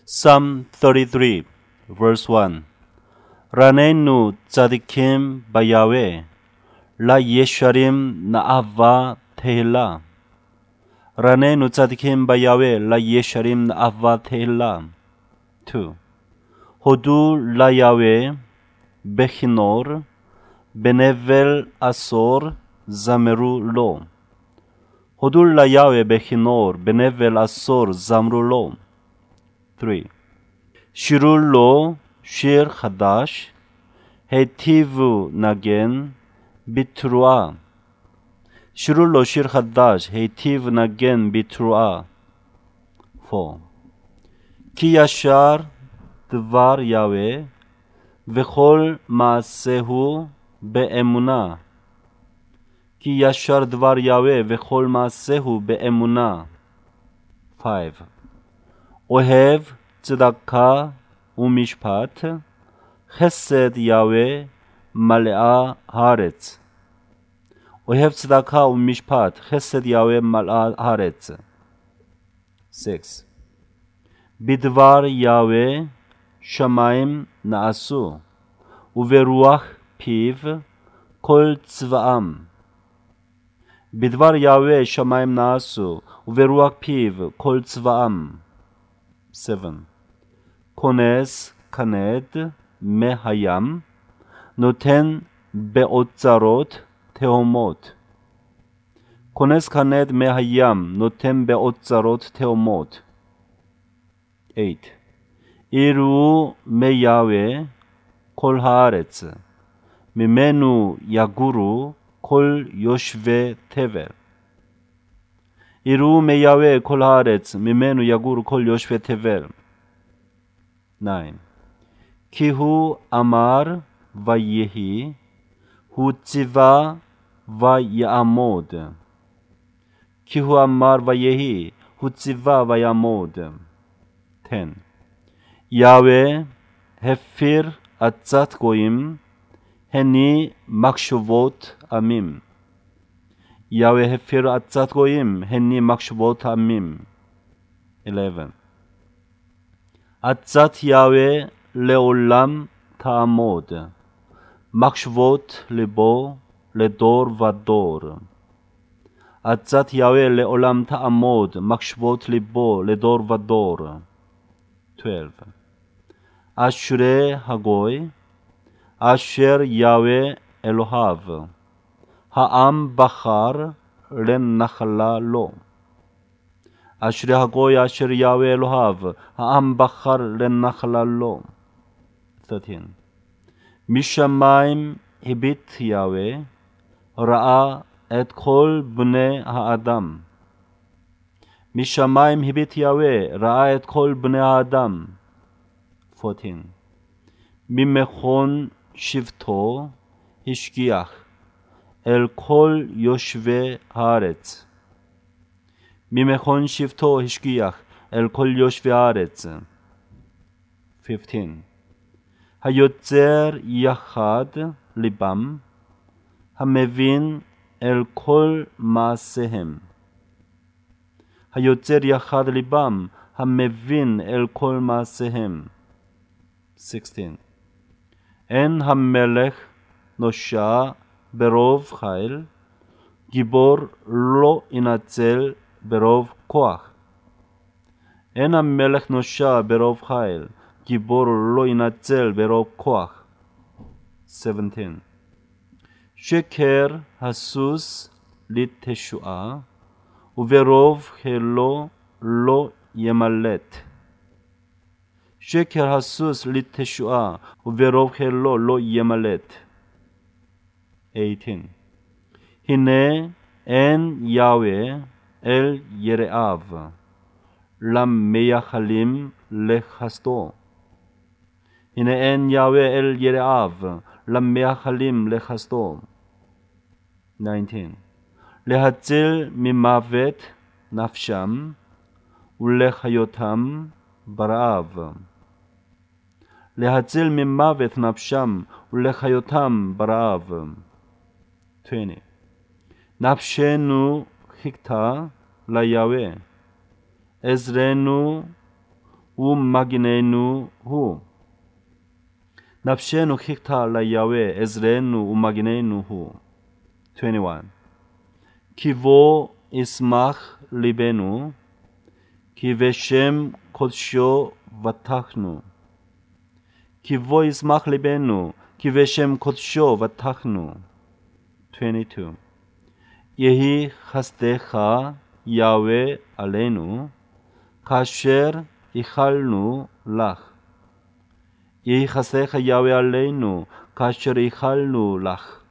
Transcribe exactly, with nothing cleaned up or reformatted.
Psalm thirty-three, verse one. Ranenu tzadikim bayaweh, la yesharim na'ava tehillah. Ranenu tzadikim bayaweh, la yesharim na'ava tehillah. two. Hodu la Yahweh, bechinor, benevel asor, zameru lo. Hodu la Yahweh bechinor, benevel asor, zamru lo. three. שירו לו שיר חדש, היטיבו נגן בתרועה. שירו לו שיר חדש, היטיבו נגן בתרועה. four. כי ישר דבר יהוה, וכל מעשהו באמונה. כי ישר דבר יהוה, וכל מעשהו באמונה. five. אוהב צדקה ומשפט, חסד יהוה מלאה הארץ. אוהב צדקה ומשפט, חסד יהוה מלאה הארץ. six. בדבר יהוה שמיים נעשו, וברוח פיו כל צבאם. בדבר יהוה שמיים נעשו, וברוח פיו כל צבאם. seven. כונס כנד מהים, נותן באוצרות תהומות. כונס כנד מהים, נותן באוצרות תהומות. eight. יראו מיהוה כל הארץ, ממנו יגורו כל יושבי תבל. יראו מיהוה כל הארץ, ממנו יגורו כל יושבי תבל. nine. כי הוא אמר ויהי, הוא ציווה ויעמוד. כי הוא אמר ויהי, הוא ציווה ויעמוד. ten. יהוה הפיר עצת גויים, הני מחשבות עמים. יהוה הפיר עצת גויים, הני מחשבות עמים. eleven. עצת יהוה לעולם תעמוד, מחשבות לבו לדור ודור. עצת יהוה לעולם תעמוד, מחשבות לבו לדור ודור. twelve. אשרי הגוי, אשר יהוה אלוהיו, העם בחר לנחלה לו. אשרי הגוי אשר יהוה אלוהיו, העם בחר לנחלה לו. thirteen. משמיים הביט יהוה, ראה את כל בני האדם. משמיים הביט יהוה, ראה את כל בני האדם. fourteen. ממכון שבטו השגיח אל כל יושבי הארץ. ממכון שבטו השגיח אל כל יושבי הארץ. fifteen. היוצר יחד ליבם, המבין אל כל מעשיהם. היוצר יחד ליבם, המבין אל כל מעשיהם. sixteen. אין המלך נושע ברוב חיל, גיבור לא ינצל ברוב כוח. אין המלך נושע ברוב חיל, גיבור לא ינצל ברוב כוח. seventeen. שקר הסוס לתשועה, וברוב חילו לא ימלט. שקר הסוס לתשועה, וברוב חילו לא ימלט. eighteen. הנה אין יהוה אל יראיו, למייחלים לחסדו. הנה אין יהוה אל יראיו, למייחלים לחסדו. nineteen. להציל ממוות נפשם, ולחיותם ברעב. להציל ממוות נפשם, ולחיותם ברעב. twenty. נפשנו חיכתה ליהוה, עזרנו ומגיננו הוא. נפשנו חיכתה ליהוה, עזרנו ומגיננו הוא. twenty-one. כי בו ישמח ליבנו, כי בשם קודשו בטחנו. כי בו ישמח ליבנו, כי בשם קודשו בטחנו. twenty-two. יהי חסדך יהוה עלינו, כאשר ייחלנו לך. יהי חסדך יהוה עלינו, כאשר ייחלנו לך.